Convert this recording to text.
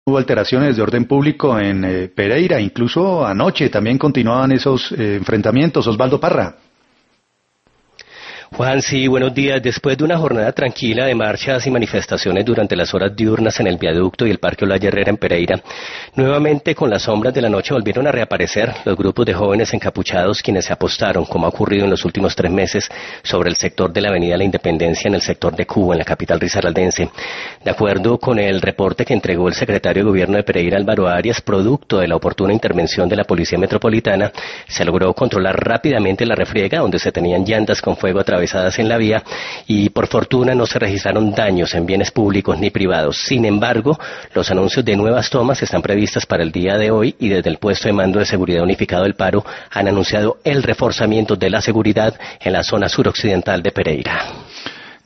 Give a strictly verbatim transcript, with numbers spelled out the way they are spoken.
Hubo alteraciones de orden público en eh, Pereira, incluso anoche también continuaban esos eh, enfrentamientos. Osvaldo Parra. Juan, sí, buenos días. Después de una jornada tranquila de marchas y manifestaciones durante las horas diurnas en el viaducto y el Parque Olaya Herrera en Pereira, nuevamente con las sombras de la noche volvieron a reaparecer los grupos de jóvenes encapuchados quienes se apostaron, como ha ocurrido en los últimos tres meses, sobre el sector de la Avenida La Independencia en el sector de Cuba, en la capital risaraldense. De acuerdo con el reporte que entregó el secretario de Gobierno de Pereira, Álvaro Arias, producto de la oportuna intervención de la Policía Metropolitana, se logró controlar rápidamente la refriega, donde se tenían llantas con fuego a través en la vía, y por fortuna no se registraron daños en bienes públicos ni privados. Sin embargo, los anuncios de nuevas tomas están previstas para el día de hoy, y desde el puesto de mando de seguridad unificado del Paro han anunciado el reforzamiento de la seguridad en la zona suroccidental de Pereira.